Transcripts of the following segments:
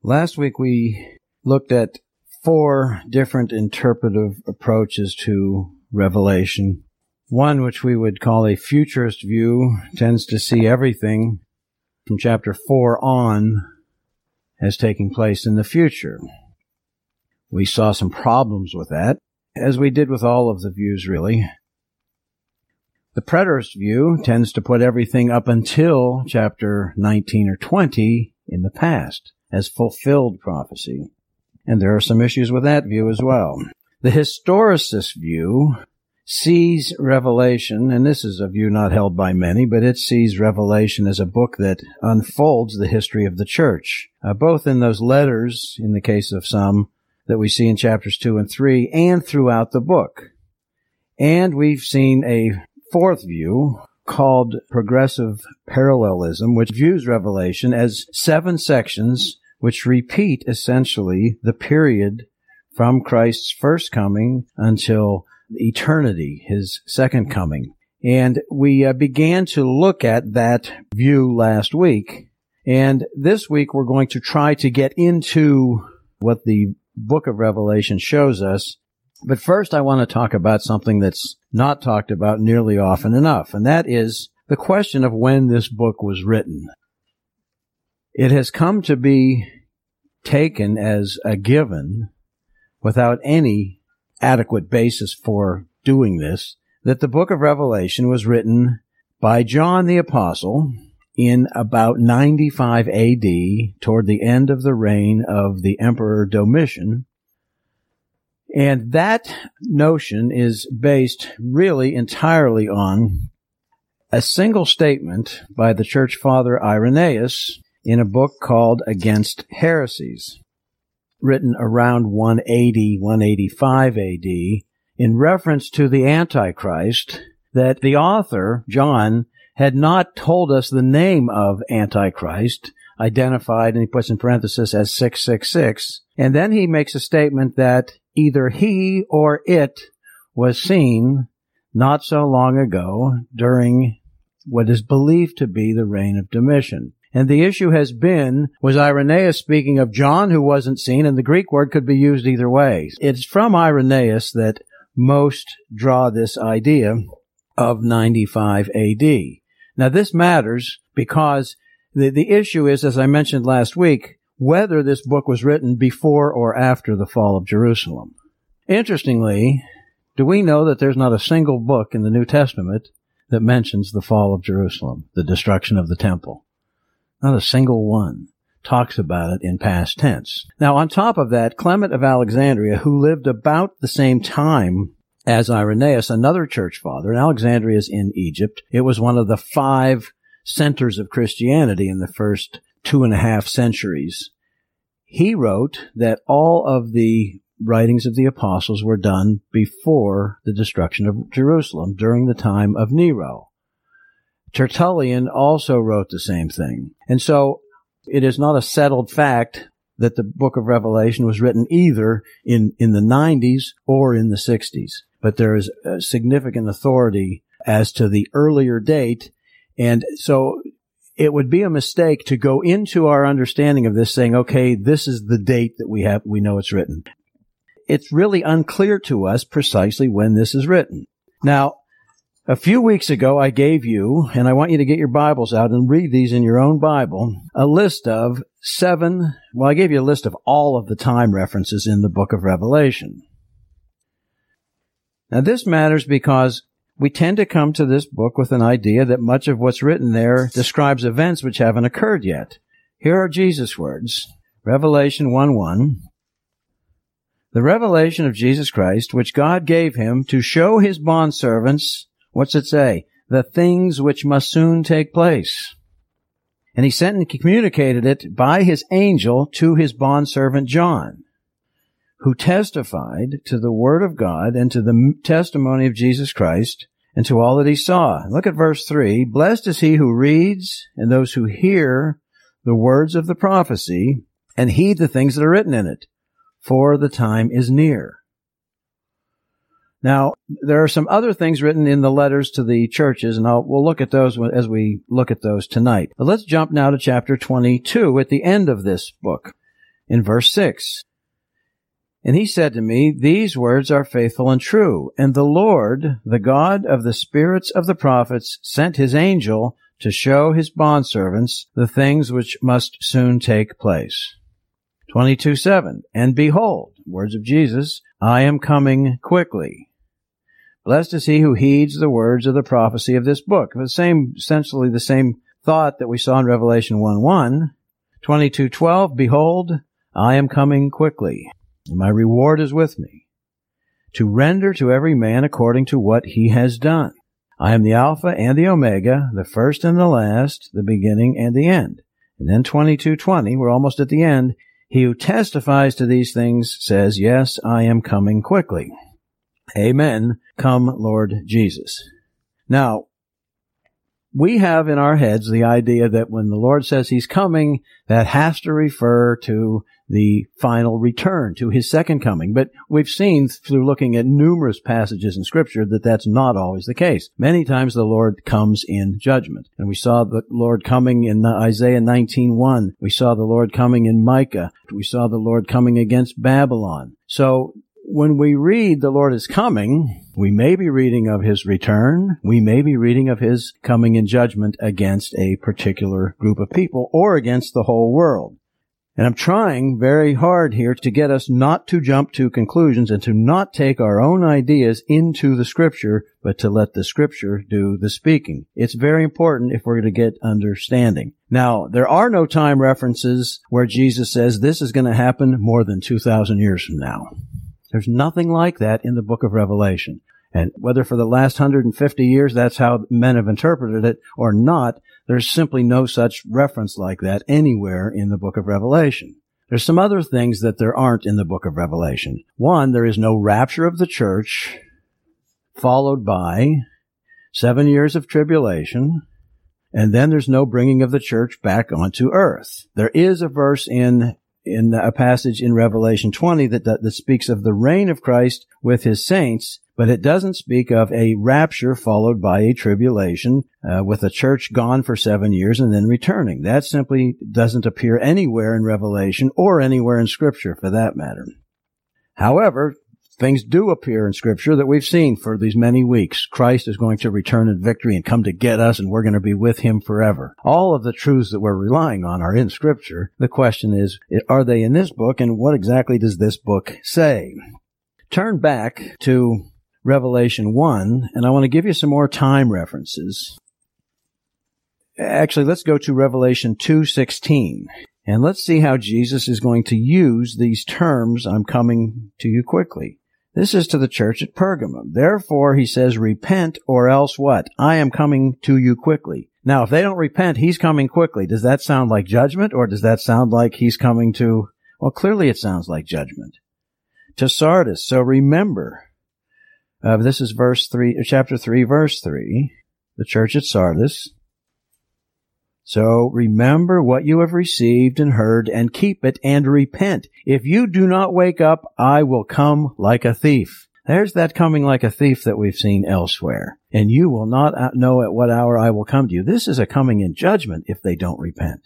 Last week we looked at 4 different interpretive approaches to Revelation. One, which we would call a futurist view, tends to see everything from chapter 4 on as taking place in the future. We saw some problems with that, as we did with all of the views, really. The preterist view tends to put everything up until chapter 19 or 20 in the past as fulfilled prophecy. And there are some issues with that view as well. The historicist view sees Revelation, and this is a view not held by many, but it sees Revelation as a book that unfolds the history of the church, both in those letters, in the case of some, that we see in chapters 2 and 3, and throughout the book. And we've seen a 4th view called progressive parallelism, which views Revelation as 7 sections which repeat essentially the period from Christ's first coming until eternity, his second coming. And we began to look at that view last week. And this week we're going to try to get into what the book of Revelation shows us. But first I want to talk about something that's not talked about nearly often enough, and that is the question of when this book was written. It has come to be taken as a given, without any adequate basis for doing this, that the book of Revelation was written by John the Apostle in about 95 A.D., toward the end of the reign of the Emperor Domitian. And that notion is based really entirely on a single statement by the church father Irenaeus in a book called Against Heresies, written around 180, 185 A.D., in reference to the Antichrist, that the author, John, had not told us the name of Antichrist, identified, and he puts in parenthesis, as 666. And then he makes a statement that either he or it was seen not so long ago during what is believed to be the reign of Domitian. And the issue has been, was Irenaeus speaking of John who wasn't seen? And the Greek word could be used either way. It's from Irenaeus that most draw this idea of 95 A.D. Now this matters because the issue is, as I mentioned last week, whether this book was written before or after the fall of Jerusalem. Interestingly, do we know that there's not a single book in the New Testament that mentions the fall of Jerusalem, the destruction of the temple? Not a single one talks about it in past tense. Now, on top of that, Clement of Alexandria, who lived about the same time as Irenaeus, another church father, and Alexandria is in Egypt. It was one of the 5 centers of Christianity in the first 2.5 centuries. He wrote that all of the writings of the apostles were done before the destruction of Jerusalem, during the time of Nero. Tertullian also wrote the same thing. And so it is not a settled fact that the book of Revelation was written either in the 90s or in the 60s. But there is a significant authority as to the earlier date. And so it would be a mistake to go into our understanding of this saying, okay, this is the date that we know it's written. It's really unclear to us precisely when this is written. Now, a few weeks ago, I gave you, and I want you to get your Bibles out and read these in your own Bible, a list of 7, I gave you a list of all of the time references in the book of Revelation. Now, this matters because we tend to come to this book with an idea that much of what's written there describes events which haven't occurred yet. Here are Jesus' words, Revelation 1:1. The revelation of Jesus Christ, which God gave him to show his bondservants, what's it say? The things which must soon take place. And he sent and communicated it by his angel to his bondservant John, who testified to the word of God and to the testimony of Jesus Christ and to all that he saw. Look at verse 3. Blessed is he who reads and those who hear the words of the prophecy and heed the things that are written in it, for the time is near. Now, there are some other things written in the letters to the churches, and we'll look at those as we look at those tonight. But let's jump now to chapter 22 at the end of this book. in verse 6. And he said to me, these words are faithful and true. And the Lord, the God of the spirits of the prophets, sent his angel to show his bondservants the things which must soon take place. 22:7. And behold, words of Jesus, I am coming quickly. Blessed is he who heeds the words of the prophecy of this book. Essentially the same thought that we saw in Revelation 1:1. 22:12. Behold, I am coming quickly. And my reward is with me, to render to every man according to what he has done. I am the Alpha and the Omega, the first and the last, the beginning and the end. And then 22:20, we're almost at the end. He who testifies to these things says, yes, I am coming quickly. Amen. Come, Lord Jesus. Now, we have in our heads the idea that when the Lord says he's coming, that has to refer to the final return, to his second coming. But we've seen through looking at numerous passages in Scripture that that's not always the case. Many times the Lord comes in judgment. And we saw the Lord coming in Isaiah 19:1. We saw the Lord coming in Micah. We saw the Lord coming against Babylon. So when we read the Lord is coming, we may be reading of his return. We may be reading of his coming in judgment against a particular group of people or against the whole world. And I'm trying very hard here to get us not to jump to conclusions and to not take our own ideas into the Scripture, but to let the Scripture do the speaking. It's very important if we're going to get understanding. Now, there are no time references where Jesus says this is going to happen more than 2,000 years from now. There's nothing like that in the book of Revelation. And whether for the last 150 years that's how men have interpreted it or not, there's simply no such reference like that anywhere in the book of Revelation. There's some other things that there aren't in the book of Revelation. One, there is no rapture of the church followed by 7 years of tribulation, and then there's no bringing of the church back onto earth. There is a verse in a passage in Revelation 20 that speaks of the reign of Christ with his saints, but it doesn't speak of a rapture followed by a tribulation with the church gone for 7 years and then returning. That simply doesn't appear anywhere in Revelation or anywhere in Scripture for that matter. However, things do appear in Scripture that we've seen for these many weeks. Christ is going to return in victory and come to get us, and we're going to be with him forever. All of the truths that we're relying on are in Scripture. The question is, are they in this book, and what exactly does this book say? Turn back to Revelation 1, and I want to give you some more time references. Actually, let's go to Revelation 2:16. And let's see how Jesus is going to use these terms, I'm coming to you quickly. This is to the church at Pergamum. Therefore, he says, repent or else what? I am coming to you quickly. Now, if they don't repent, he's coming quickly. Does that sound like judgment or does that sound like he's coming to, well, clearly it sounds like judgment. To Sardis. So remember, this is chapter 3, verse 3, the church at Sardis. So remember what you have received and heard, and keep it, and repent. If you do not wake up, I will come like a thief. There's that coming like a thief that we've seen elsewhere. And you will not know at what hour I will come to you. This is a coming in judgment if they don't repent.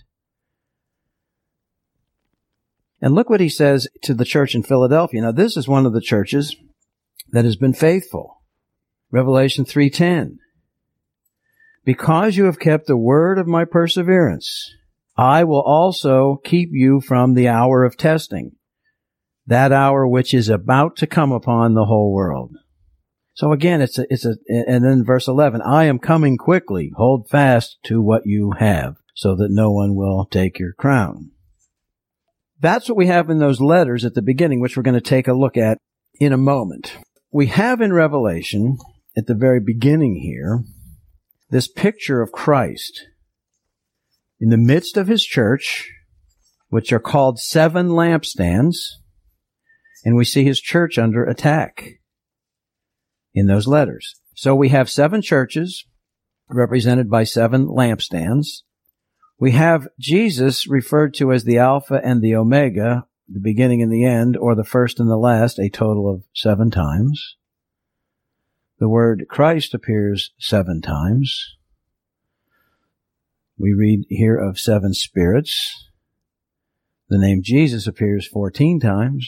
And look what he says to the church in Philadelphia. Now, this is one of the churches that has been faithful. Revelation 3:10. Because you have kept the word of my perseverance, I will also keep you from the hour of testing, that hour which is about to come upon the whole world. So again, and then verse 11, I am coming quickly. Hold fast to what you have, so that no one will take your crown. That's what we have in those letters at the beginning, which we're going to take a look at in a moment. We have in Revelation, at the very beginning here, this picture of Christ in the midst of his church, which are called 7 lampstands, and we see his church under attack in those letters. So we have 7 churches represented by 7 lampstands. We have Jesus referred to as the Alpha and the Omega, the beginning and the end, or the first and the last, a total of 7 times. The word Christ appears 7 times. We read here of 7 spirits. The name Jesus appears 14 times.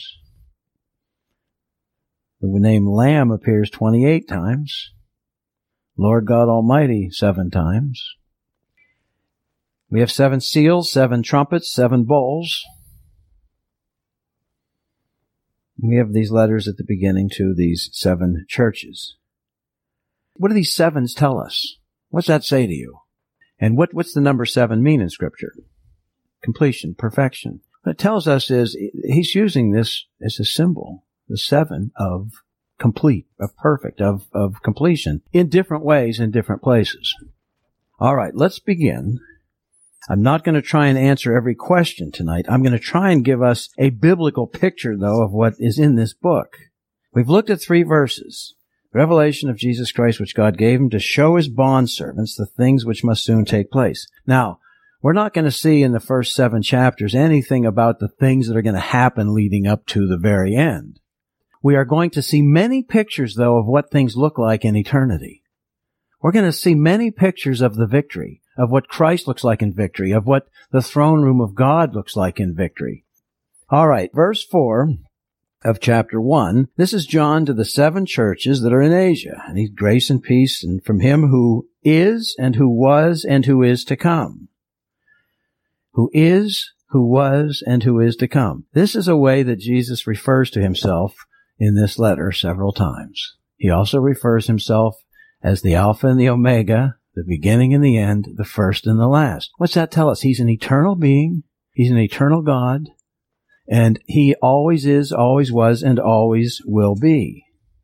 The name Lamb appears 28 times. Lord God Almighty 7 times. We have 7 seals, 7 trumpets, 7 bowls. We have these letters at the beginning to these 7 churches. What do these 7s tell us? What's that say to you? And what's the number 7 mean in Scripture? Completion, perfection. What it tells us is he's using this as a symbol, the 7 of complete, of perfect, of completion, in different ways, in different places. All right, let's begin. I'm not going to try and answer every question tonight. I'm going to try and give us a biblical picture, though, of what is in this book. We've looked at 3 verses. Revelation of Jesus Christ, which God gave him to show his bondservants the things which must soon take place. Now, we're not going to see in the first 7 chapters anything about the things that are going to happen leading up to the very end. We are going to see many pictures, though, of what things look like in eternity. We're going to see many pictures of the victory, of what Christ looks like in victory, of what the throne room of God looks like in victory. All right, verse 4 of chapter 1. This is John to the 7 churches that are in Asia. And he's grace and peace, and from him who is, and who was, and who is to come. Who is, who was, and who is to come. This is a way that Jesus refers to himself in this letter several times. He also refers himself as the Alpha and the Omega, the beginning and the end, the first and the last. What's that tell us? He's an eternal being. He's an eternal God. And he always is, always was, and always will be.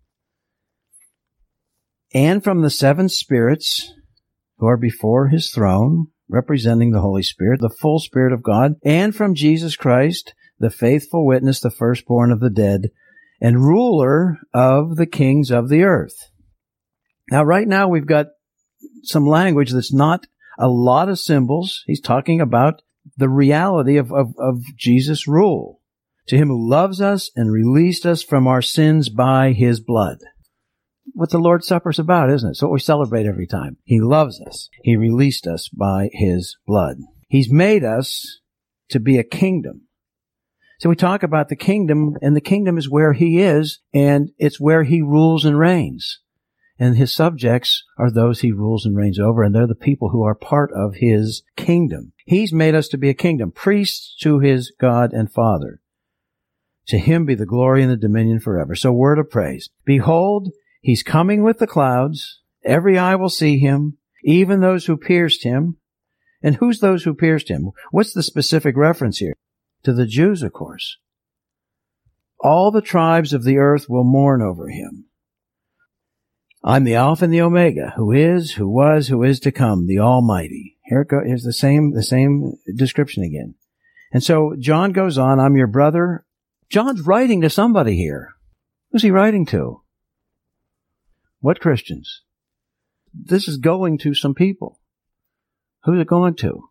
And from the 7 spirits who are before his throne, representing the Holy Spirit, the full Spirit of God, and from Jesus Christ, the faithful witness, the firstborn of the dead, and ruler of the kings of the earth. Now, right now, we've got some language that's not a lot of symbols. He's talking about the reality of Jesus' rule. To him who loves us and released us from our sins by his blood. What the Lord's Supper's about, isn't it? It's what we celebrate every time. He loves us. He released us by his blood. He's made us to be a kingdom. So we talk about the kingdom, and the kingdom is where he is, and it's where he rules and reigns. And his subjects are those he rules and reigns over, and they're the people who are part of his kingdom. He's made us to be a kingdom, priests to his God and Father. To him be the glory and the dominion forever. So word of praise. Behold, he's coming with the clouds. Every eye will see him, even those who pierced him. And who's those who pierced him? What's the specific reference here? To the Jews, of course. All the tribes of the earth will mourn over him. I'm the Alpha and the Omega, who is, who was, who is to come, the Almighty. Here's the same description again. And so John goes on, I'm your brother. John's writing to somebody here. Who's he writing to? What Christians? This is going to some people. Who's it going to?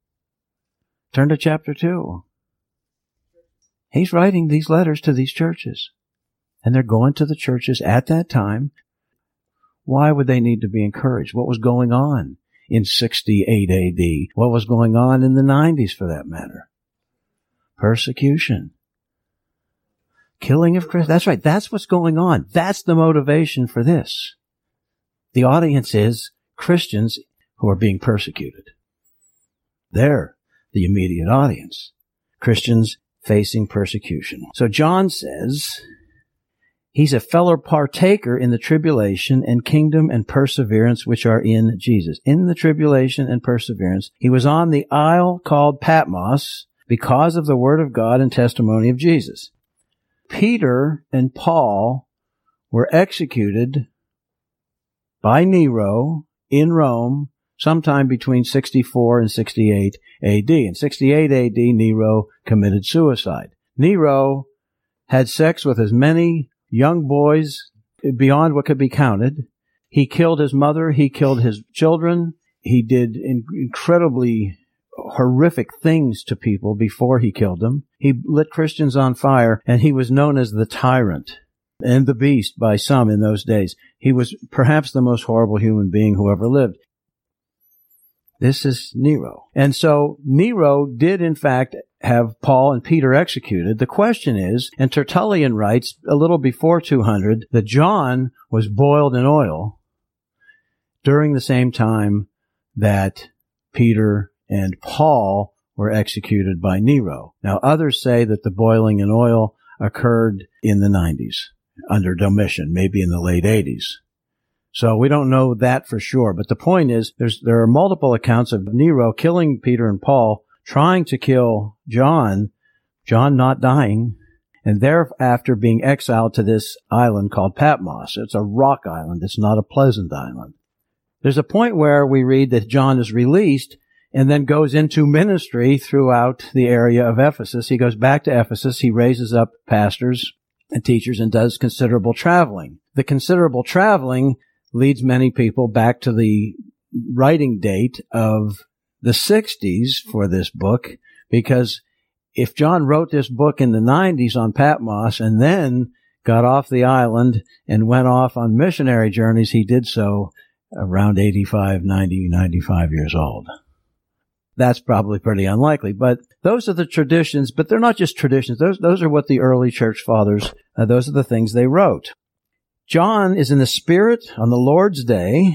Turn to chapter 2. He's writing these letters to these churches. And they're going to the churches at that time. Why would they need to be encouraged? What was going on in 68 AD? What was going on in the 90s for that matter? Persecution. Killing of Christians. That's right. That's what's going on. That's the motivation for this. The audience is Christians who are being persecuted. They're the immediate audience. Christians facing persecution. So John says he's a fellow partaker in the tribulation and kingdom and perseverance which are in Jesus. In the tribulation and perseverance, he was on the isle called Patmos because of the word of God and testimony of Jesus. Peter and Paul were executed by Nero in Rome sometime between 64 and 68 AD. In 68 AD, Nero committed suicide. Nero had sex with as many young boys beyond what could be counted. He killed his mother. He killed his children. He did incredibly horrific things to people before he killed them. He lit Christians on fire, and he was known as the tyrant and the beast by some in those days. He was perhaps the most horrible human being who ever lived. This is Nero. And so Nero did, in fact, have Paul and Peter executed. The question is, and Tertullian writes a little before 200, that John was boiled in oil during the same time that Peter and Paul were executed by Nero. Now, others say that the boiling in oil occurred in the 90s under Domitian, maybe in the late 80s. So we don't know that for sure. But the point is, there are multiple accounts of Nero killing Peter and Paul, trying to kill John not dying, and thereafter being exiled to this island called Patmos. It's a rock island. It's not a pleasant island. There's a point where we read that John is released and then goes into ministry throughout the area of Ephesus. He goes back to Ephesus. He raises up pastors and teachers and does considerable traveling. The considerable traveling leads many people back to the writing date of the 60s for this book, because if John wrote this book in the 90s on Patmos and then got off the island and went off on missionary journeys, he did so around 85, 90, 95 years old. That's probably pretty unlikely, but those are the traditions, but they're not just traditions. Those are what the early church fathers, those are the things they wrote. John is in the Spirit on the Lord's day,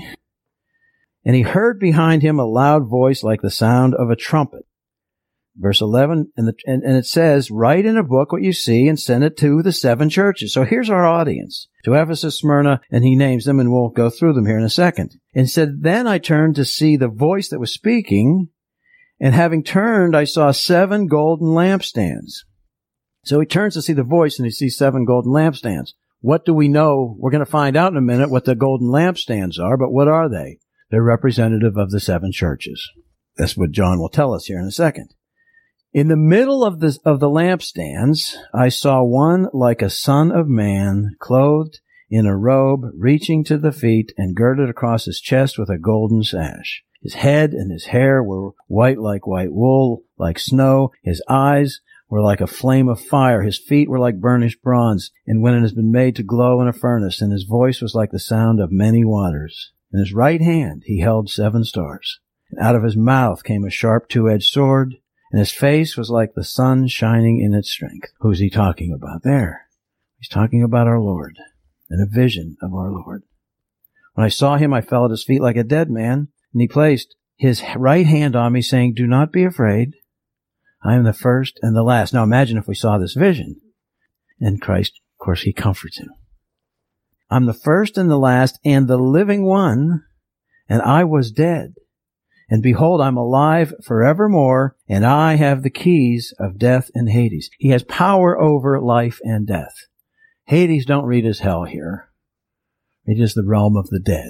and he heard behind him a loud voice like the sound of a trumpet. Verse 11, and it says, write in a book what you see and send it to the 7 churches. So here's our audience. To Ephesus, Smyrna, and he names them, and we'll go through them here in a second. And said, then I turned to see the voice that was speaking, and having turned, I saw 7 golden lampstands. So he turns to see the voice, and he sees 7 golden lampstands. What do we know? We're going to find out in a minute what the golden lampstands are, but what are they? They're representative of the 7 churches. That's what John will tell us here in a second. In the middle of the lampstands, I saw one like a son of man, clothed in a robe, reaching to the feet, and girded across his chest with a golden sash. His head and his hair were white like white wool, like snow. His eyes were like a flame of fire. His feet were like burnished bronze, and when it has been made to glow in a furnace, and his voice was like the sound of many waters. In his right hand he held 7 stars. And out of his mouth came a sharp 2-edged sword, and his face was like the sun shining in its strength. Who's he talking about there? He's talking about our Lord, and a vision of our Lord. When I saw him, I fell at his feet like a dead man, and he placed his right hand on me, saying, do not be afraid. I am the first and the last. Now imagine if we saw this vision. And Christ, of course, he comforts him. I'm the first and the last and the living one, and I was dead. And behold, I'm alive forevermore, and I have the keys of death and Hades. He has power over life and death. Hades don't read as hell here. It is the realm of the dead.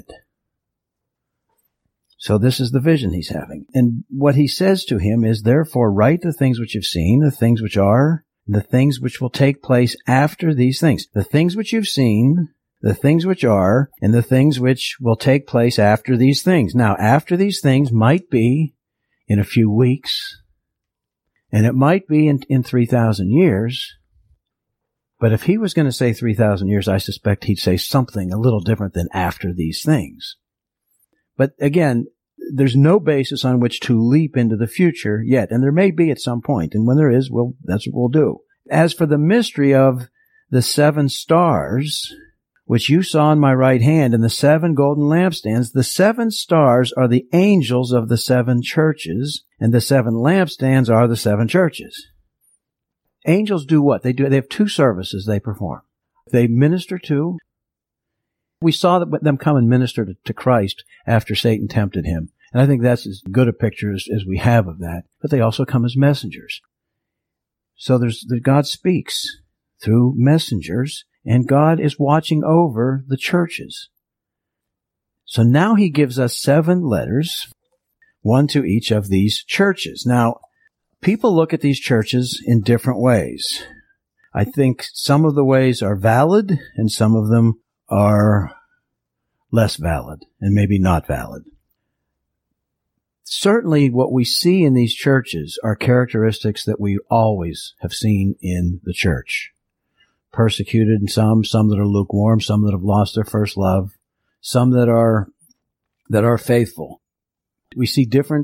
So this is the vision he's having. And what he says to him is, therefore, write the things which you've seen, the things which are, the things which will take place after these things. The things which you've seen, the things which are, and the things which will take place after these things. Now, after these things might be in a few weeks, and it might be in 3,000 years. But if he was going to say 3,000 years, I suspect he'd say something a little different than after these things. But again, there's no basis on which to leap into the future yet, and there may be at some point, and when there is, that's what we'll do. As for the mystery of the 7 stars, which you saw in my right hand, and the 7 golden lampstands, the 7 stars are the angels of the 7 churches, and the 7 lampstands are the 7 churches. Angels do what? They have 2 services they perform. They minister to. We saw them come and minister to Christ after Satan tempted him. And I think that's as good a picture as we have of that. But they also come as messengers. So God speaks through messengers, and God is watching over the churches. So now he gives us 7 letters, 1 to each of these churches. Now, people look at these churches in different ways. I think some of the ways are valid, and some of them are less valid, and maybe not valid. Certainly what we see in these churches are characteristics that we always have seen in the church. Persecuted in some that are lukewarm, some that have lost their first love, some that are faithful. We see different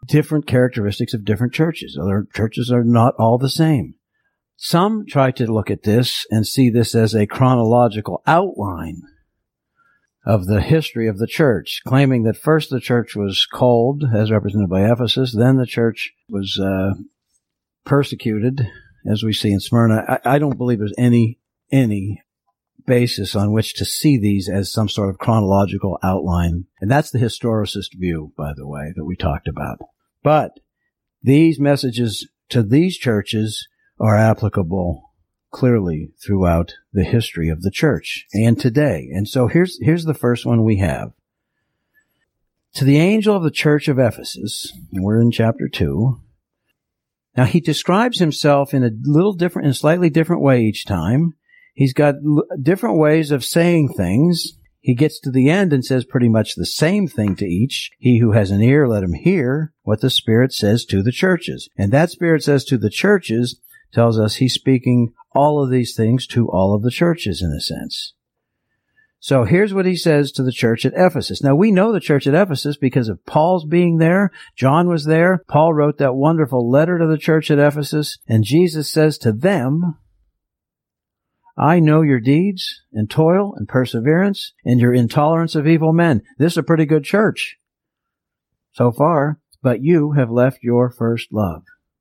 different characteristics of different churches. Other churches are not all the same. Some try to look at this and see this as a chronological outline of the history of the church, claiming that first the church was cold, as represented by Ephesus, then the church was persecuted, as we see in Smyrna. I don't believe there's any basis on which to see these as some sort of chronological outline. And that's the historicist view, by the way, that we talked about. But these messages to these churches are applicable clearly throughout the history of the church and today. And so here's the first one we have. To the angel of the church of Ephesus, and we're in chapter 2. Now he describes himself in a slightly different way each time. He's got different ways of saying things. He gets to the end and says pretty much the same thing to each. He who has an ear, let him hear what the Spirit says to the churches. And that Spirit says to the churches tells us he's speaking all of these things to all of the churches in a sense. So here's what he says to the church at Ephesus. Now we know the church at Ephesus because of Paul's being there. John was there. Paul wrote that wonderful letter to the church at Ephesus. And Jesus says to them, I know your deeds and toil and perseverance and your intolerance of evil men. This is a pretty good church so far, but you have left your first love.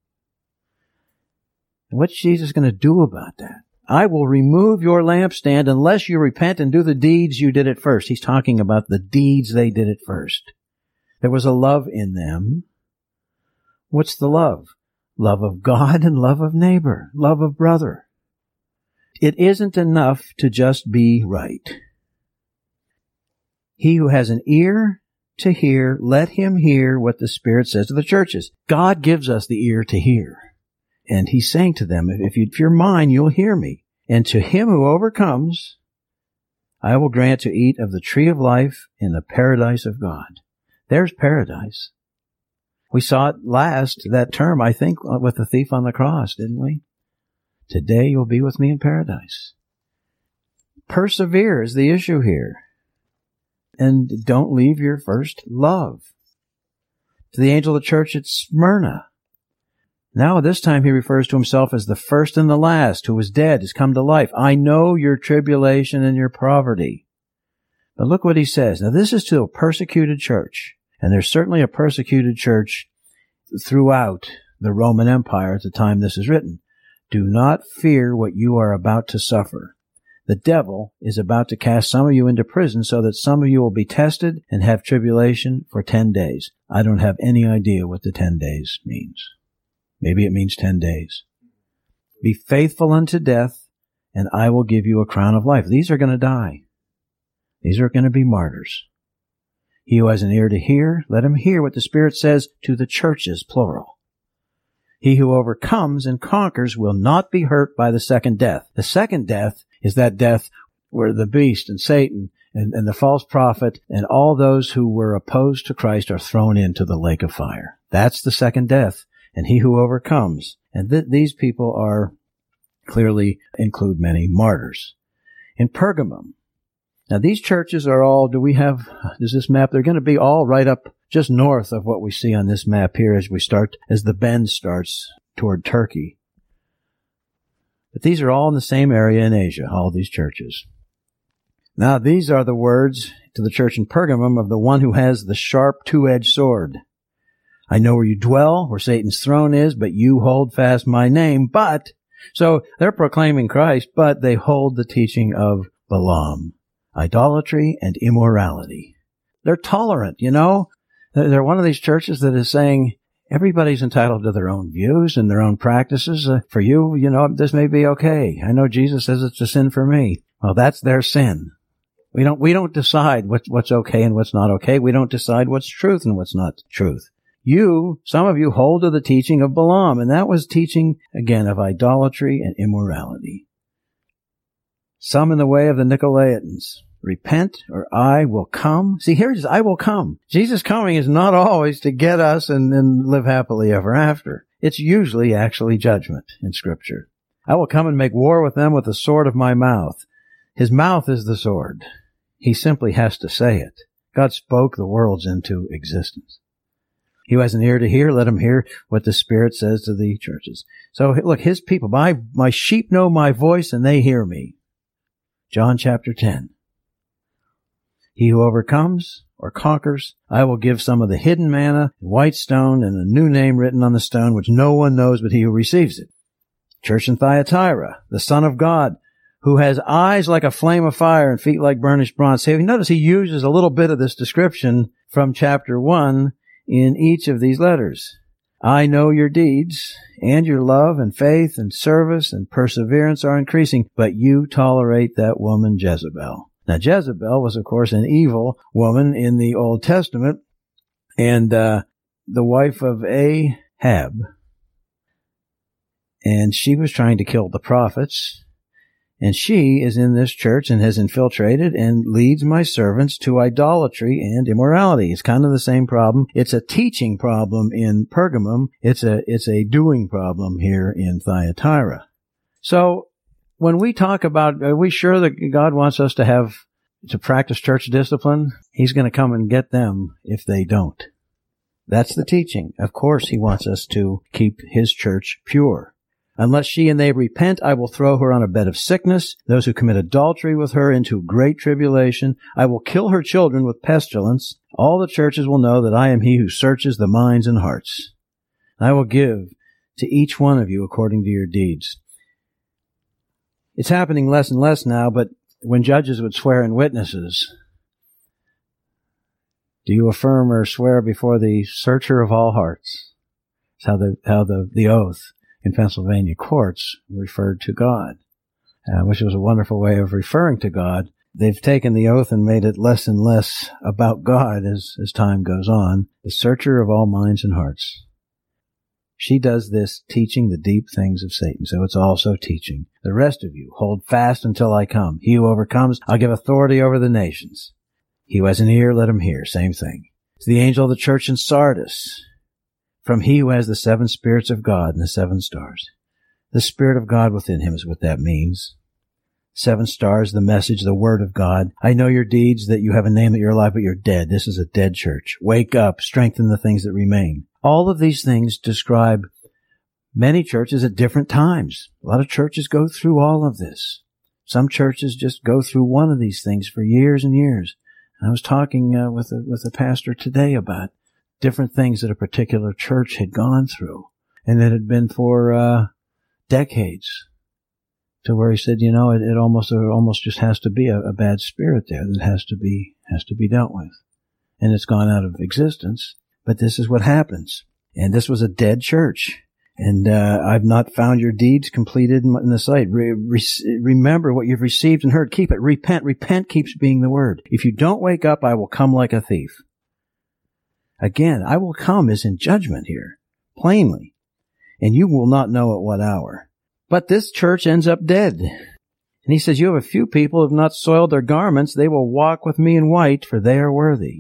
And what's Jesus going to do about that? I will remove your lampstand unless you repent and do the deeds you did at first. He's talking about the deeds they did at first. There was a love in them. What's the love? Love of God and love of neighbor, love of brother. It isn't enough to just be right. He who has an ear to hear, let him hear what the Spirit says to the churches. God gives us the ear to hear. And he's saying to them, if you're mine, you'll hear me. And to him who overcomes, I will grant to eat of the tree of life in the paradise of God. There's paradise. We saw it last, that term, I think, with the thief on the cross, didn't we? Today you'll be with me in paradise. Persevere is the issue here. And don't leave your first love. To the angel of the church at Smyrna. Now this time he refers to himself as the first and the last, who was dead, has come to life. I know your tribulation and your poverty. But look what he says. Now this is to a persecuted church. And there's certainly a persecuted church throughout the Roman Empire at the time this is written. Do not fear what you are about to suffer. The devil is about to cast some of you into prison so that some of you will be tested and have tribulation for 10 days. I don't have any idea what the 10 days means. Maybe it means 10 days. Be faithful unto death, and I will give you a crown of life. These are going to die. These are going to be martyrs. He who has an ear to hear, let him hear what the Spirit says to the churches, plural. He who overcomes and conquers will not be hurt by the second death. The second death is that death where the beast and Satan and the false prophet and all those who were opposed to Christ are thrown into the lake of fire. That's the second death. And he who overcomes. And these people are clearly include many martyrs. In Pergamum. Now these churches are all, does this map? They're going to be all right up just north of what we see on this map here as the bend starts toward Turkey. But these are all in the same area in Asia, all these churches. Now these are the words to the church in Pergamum of the one who has the sharp two-edged sword. I know where you dwell, where Satan's throne is, but you hold fast my name. So they're proclaiming Christ, but they hold the teaching of Balaam, idolatry and immorality. They're tolerant, They're one of these churches that is saying everybody's entitled to their own views and their own practices. For you, this may be okay. I know Jesus says it's a sin for me. Well, that's their sin. We don't decide what's okay and what's not okay. We don't decide what's truth and what's not truth. Some of you hold to the teaching of Balaam, and that was teaching, again, of idolatry and immorality. Some in the way of the Nicolaitans. Repent, or I will come. See, here it is, I will come. Jesus' coming is not always to get us and then live happily ever after. It's usually actually judgment in Scripture. I will come and make war with them with the sword of my mouth. His mouth is the sword. He simply has to say it. God spoke the worlds into existence. He who has an ear to hear, let him hear what the Spirit says to the churches. So look, his people, my sheep know my voice and they hear me. John chapter 10. He who overcomes or conquers, I will give some of the hidden manna, white stone, and a new name written on the stone, which no one knows but he who receives it. Church in Thyatira, the Son of God, who has eyes like a flame of fire and feet like burnished bronze. So notice he uses a little bit of this description from chapter 1 in each of these letters. I know your deeds, and your love and faith and service and perseverance are increasing, but you tolerate that woman Jezebel. Now Jezebel was, of course, an evil woman in the Old Testament, and the wife of Ahab. And she was trying to kill the prophets. And she is in this church and has infiltrated and leads my servants to idolatry and immorality. It's kind of the same problem. It's a teaching problem in Pergamum. It's a doing problem here in Thyatira. So when we talk about, are we sure that God wants us to practice church discipline? He's going to come and get them if they don't. That's the teaching. Of course, he wants us to keep his church pure. Unless she and they repent, I will throw her on a bed of sickness, those who commit adultery with her into great tribulation. I will kill her children with pestilence. All the churches will know that I am he who searches the minds and hearts. I will give to each one of you according to your deeds. It's happening less and less now, but when judges would swear in witnesses, do you affirm or swear before the searcher of all hearts? It's how the oath in Pennsylvania courts referred to God, which was a wonderful way of referring to God. They've taken the oath and made it less and less about God as time goes on. The searcher of all minds and hearts. She does this teaching the deep things of Satan, so it's also teaching. The rest of you, hold fast until I come. He who overcomes, I'll give authority over the nations. He who has an ear, let him hear. Same thing. To the angel of the church in Sardis, from he who has the 7 spirits of God and the 7 stars. The Spirit of God within him is what that means. 7 stars, the message, the Word of God. I know your deeds, that you have a name, that you're alive, but you're dead. This is a dead church. Wake up, strengthen the things that remain. All of these things describe many churches at different times. A lot of churches go through all of this. Some churches just go through one of these things for years and years. And I was talking with a pastor today about different things that a particular church had gone through, and it had been for decades, to where he said, it almost just has to be a bad spirit there that has to be dealt with, and it's gone out of existence. But this is what happens, and this was a dead church. And I've not found your deeds completed in the sight. Remember what you've received and heard. Keep it. Repent. Repent keeps being the word. If you don't wake up, I will come like a thief. Again, I will come is in judgment here, plainly, and you will not know at what hour. But this church ends up dead. And he says, you have a few people who have not soiled their garments. They will walk with me in white, for they are worthy.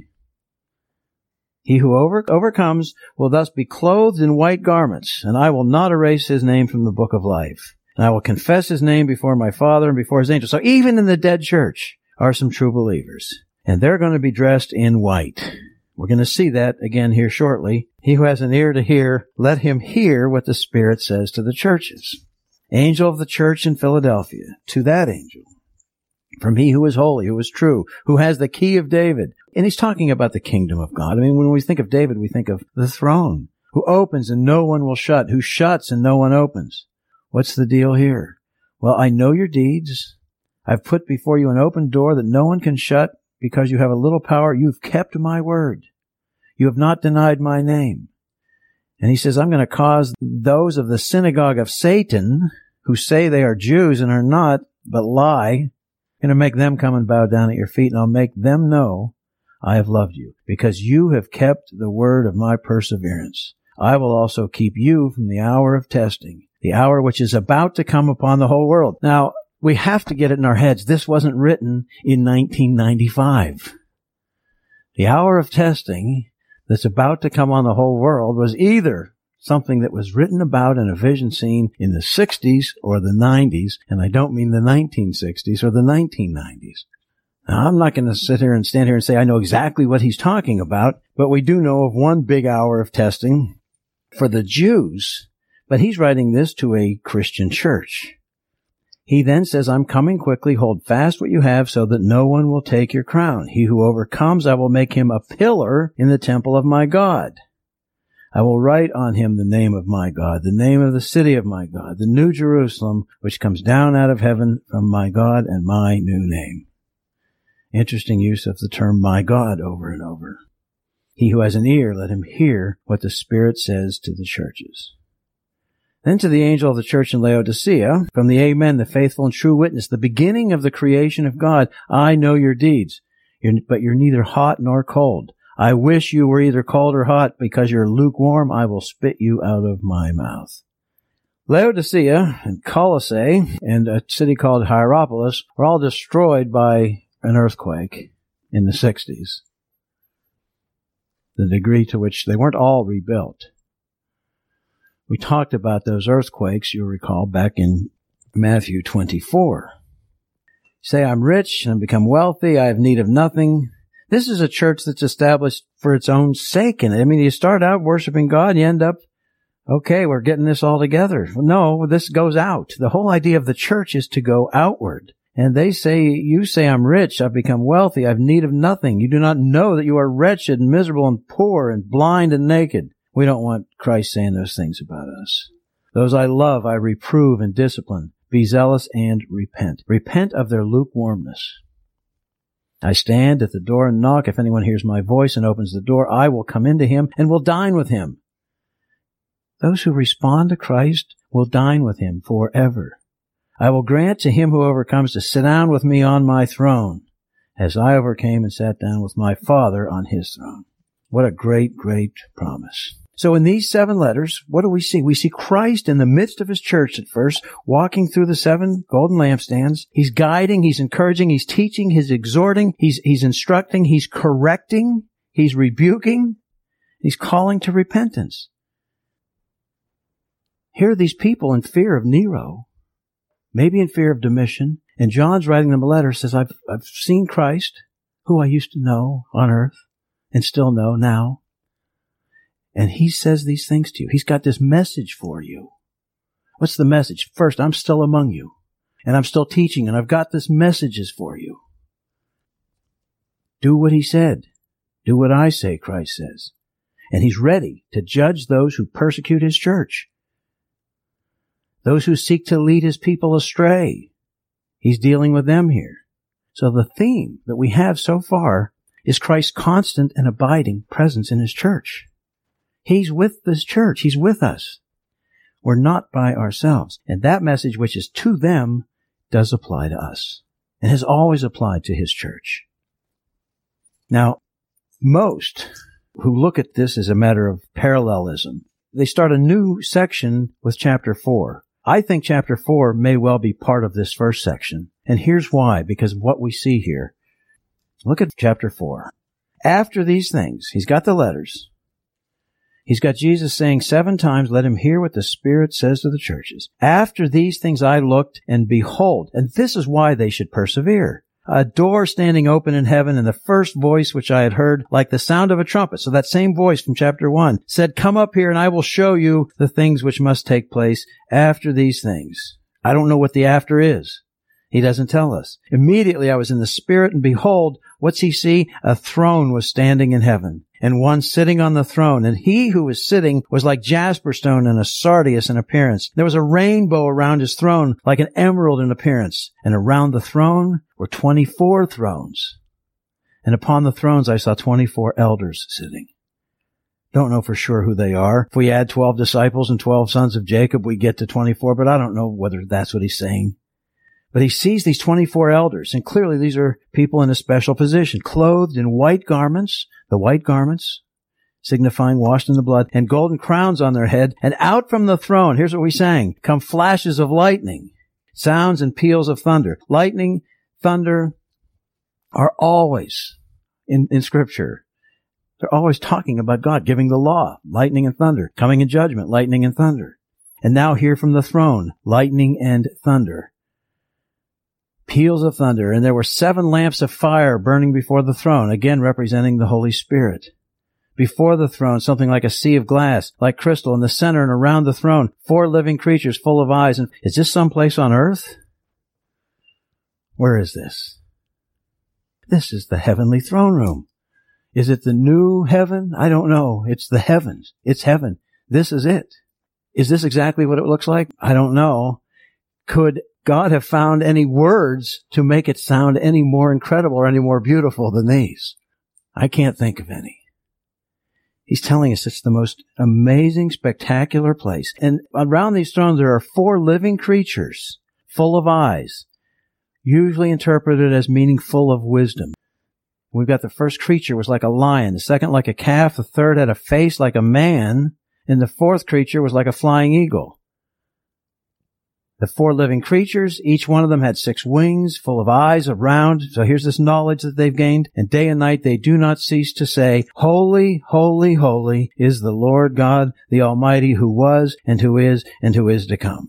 He who overcomes will thus be clothed in white garments, and I will not erase his name from the book of life. And I will confess his name before my Father and before his angels. So even in the dead church are some true believers, and they're going to be dressed in white. We're going to see that again here shortly. He who has an ear to hear, let him hear what the Spirit says to the churches. Angel of the church in Philadelphia, to that angel, from he who is holy, who is true, who has the key of David. And he's talking about the kingdom of God. I mean, when we think of David, we think of the throne, who opens and no one will shut, who shuts and no one opens. What's the deal here? Well, I know your deeds. I've put before you an open door that no one can shut. Because you have a little power, you've kept my word. You have not denied my name. And he says, I'm going to cause those of the synagogue of Satan, who say they are Jews and are not, but lie, I'm going to make them come and bow down at your feet, and I'll make them know I have loved you, because you have kept the word of my perseverance. I will also keep you from the hour of testing, the hour which is about to come upon the whole world. Now, we have to get it in our heads. This wasn't written in 1995. The hour of testing that's about to come on the whole world was either something that was written about in a vision scene in the 60s or the 90s, and I don't mean the 1960s or the 1990s. Now, I'm not going to stand here and say I know exactly what he's talking about, but we do know of one big hour of testing for the Jews, but he's writing this to a Christian church. He then says, I'm coming quickly, hold fast what you have so that no one will take your crown. He who overcomes, I will make him a pillar in the temple of my God. I will write on him the name of my God, the name of the city of my God, the new Jerusalem, which comes down out of heaven from my God, and my new name. Interesting use of the term my God over and over. He who has an ear, let him hear what the Spirit says to the churches. Then to the angel of the church in Laodicea, from the Amen, the faithful and true witness, the beginning of the creation of God, I know your deeds, but you're neither hot nor cold. I wish you were either cold or hot. Because you're lukewarm, I will spit you out of my mouth. Laodicea and Colossae and a city called Hierapolis were all destroyed by an earthquake in the 60s. The degree to which they weren't all rebuilt. We talked about those earthquakes, you'll recall, back in Matthew 24. Say, I'm rich and become wealthy, I have need of nothing. This is a church that's established for its own sake. And I mean, you start out worshiping God, and you end up, okay, we're getting this all together. No, this goes out. The whole idea of the church is to go outward. And you say, I'm rich, I've become wealthy, I've need of nothing. You do not know that you are wretched and miserable and poor and blind and naked. We don't want Christ saying those things about us. Those I love, I reprove and discipline. Be zealous and repent. Repent of their lukewarmness. I stand at the door and knock. If anyone hears my voice and opens the door, I will come into him and will dine with him. Those who respond to Christ will dine with him forever. I will grant to him who overcomes to sit down with me on my throne, as I overcame and sat down with my Father on his throne. What a great, great promise. So in these 7 letters, what do we see? We see Christ in the midst of his church at first, walking through the 7 golden lampstands. He's guiding, he's encouraging, he's teaching, he's exhorting, he's instructing, he's correcting, he's rebuking, he's calling to repentance. Here are these people in fear of Nero, maybe in fear of Domitian, and John's writing them a letter, says, I've seen Christ, who I used to know on earth and still know now. And he says these things to you. He's got this message for you. What's the message? First, I'm still among you, and I'm still teaching, and I've got this messages for you. Do what he said. Do what I say, Christ says. And he's ready to judge those who persecute his church. Those who seek to lead his people astray. He's dealing with them here. So the theme that we have so far is Christ's constant and abiding presence in his church. He's with this church. He's with us. We're not by ourselves. And that message, which is to them, does apply to us and has always applied to his church. Now, most who look at this as a matter of parallelism, they start a new section with chapter 4. I think chapter 4 may well be part of this first section. And here's why, because of what we see here. Look at chapter 4. After these things, he's got the letters. He's got Jesus saying 7 times, let him hear what the Spirit says to the churches. After these things I looked, and behold, and this is why they should persevere, a door standing open in heaven, and the first voice which I had heard, like the sound of a trumpet. So that same voice from chapter 1 said, come up here and I will show you the things which must take place after these things. I don't know what the after is. He doesn't tell us. Immediately I was in the Spirit, and behold, what's he see? A throne was standing in heaven, and one sitting on the throne. And he who was sitting was like jasper stone and a sardius in appearance. There was a rainbow around his throne, like an emerald in appearance. And around the throne were 24 thrones. And upon the thrones I saw 24 elders sitting. Don't know for sure who they are. If we add 12 disciples and 12 sons of Jacob, we get to 24, but I don't know whether that's what he's saying. But he sees these 24 elders, and clearly these are people in a special position, clothed in white garments, the white garments signifying washed in the blood, and golden crowns on their head. And out from the throne, here's what we sang, come flashes of lightning, sounds and peals of thunder. Lightning, thunder are always in Scripture. They're always talking about God giving the law, lightning and thunder, coming in judgment, lightning and thunder. And now here from the throne, lightning and thunder. peals of thunder, and there were 7 lamps of fire burning before the throne, again representing the Holy Spirit. Before the throne, something like a sea of glass, like crystal, in the center and around the throne, 4 living creatures full of eyes. And is this someplace on earth? Where is this? This is the heavenly throne room. Is it the new heaven? I don't know. It's the heavens. It's heaven. This is it. Is this exactly what it looks like? I don't know. Could God have found any words to make it sound any more incredible or any more beautiful than these? I can't think of any. He's telling us it's the most amazing, spectacular place. And around these thrones there are 4 living creatures full of eyes, usually interpreted as meaning full of wisdom. We've got the first creature was like a lion, the second like a calf, the third had a face like a man, and the fourth creature was like a flying eagle. The 4 living creatures, each one of them had 6 wings, full of eyes around. So here's this knowledge that they've gained. And day and night they do not cease to say, Holy, holy, holy is the Lord God, the Almighty, who was and who is to come.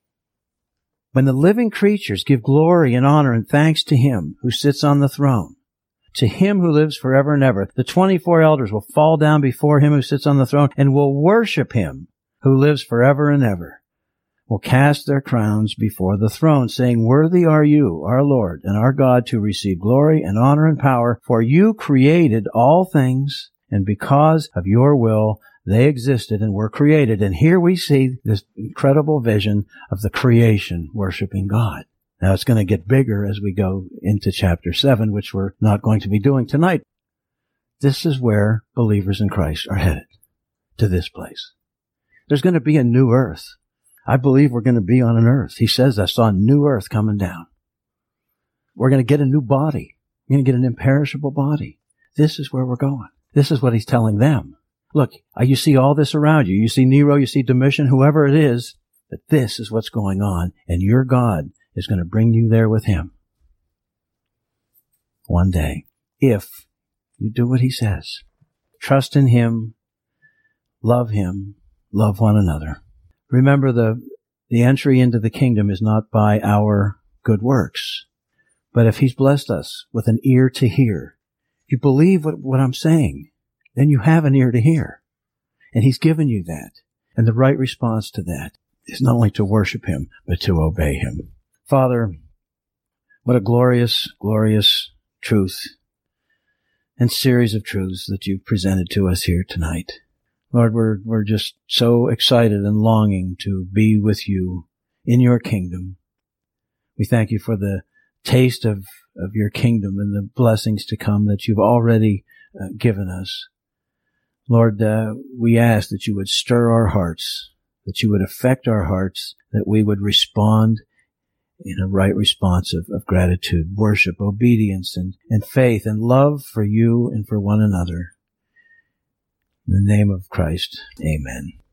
When the living creatures give glory and honor and thanks to Him who sits on the throne, to Him who lives forever and ever, the 24 elders will fall down before Him who sits on the throne and will worship Him who lives forever and ever. Will cast their crowns before the throne, saying, Worthy are you, our Lord and our God, to receive glory and honor and power, for you created all things, and because of your will they existed and were created. And here we see this incredible vision of the creation worshiping God. Now it's going to get bigger as we go into chapter 7, which we're not going to be doing tonight. This is where believers in Christ are headed, to this place. There's going to be a new earth. I believe we're going to be on an earth. He says I saw a new earth coming down. We're going to get a new body. We're going to get an imperishable body. This is where we're going. This is what He's telling them. Look, you see all this around you. You see Nero, you see Domitian, whoever it is, but this is what's going on, and your God is going to bring you there with Him one day, if you do what He says. Trust in Him, love Him, love one another. Remember, the entry into the kingdom is not by our good works. But if He's blessed us with an ear to hear, if you believe what I'm saying, then you have an ear to hear. And He's given you that. And the right response to that is not only to worship Him, but to obey Him. Father, what a glorious, glorious truth and series of truths that you've presented to us here tonight. Lord, we're just so excited and longing to be with you in your kingdom. We thank you for the taste of your kingdom and the blessings to come that you've already given us. Lord, we ask that you would stir our hearts, that you would affect our hearts, that we would respond in a right response of gratitude, worship, obedience, and faith, and love for you and for one another. In the name of Christ, amen.